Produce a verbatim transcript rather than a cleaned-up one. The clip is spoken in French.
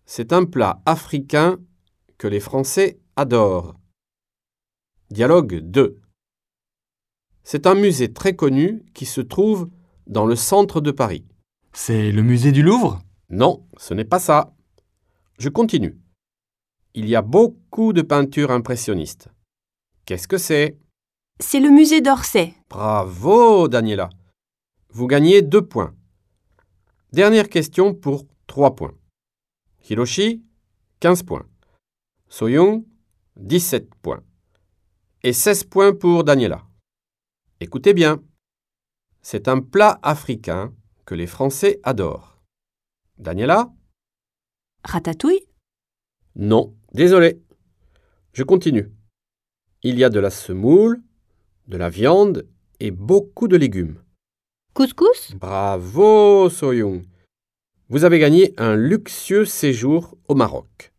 C'est un plat africain que les Français adorent. Dialogue deux. C'est un musée très connu qui se trouve dans le centre de Paris. C'est le musée du Louvre? Non, ce n'est pas ça. Je continue. Il y a beaucoup de peintures impressionnistes. Qu'est-ce que c'est? C'est le musée d'Orsay. Bravo, Daniela. Vous gagnez deux points. Dernière question pour trois points. Hiroshi, quinze points. Soyoung, dix-sept points. Et seize points pour Daniela. Écoutez bien. C'est un plat africain que les Français adorent. Daniela? Ratatouille? Non, désolé. Je continue. Il y a de la semoule, de la viande et beaucoup de légumes. Couscous? Bravo, Soyoung. Vous avez gagné un luxueux séjour au Maroc.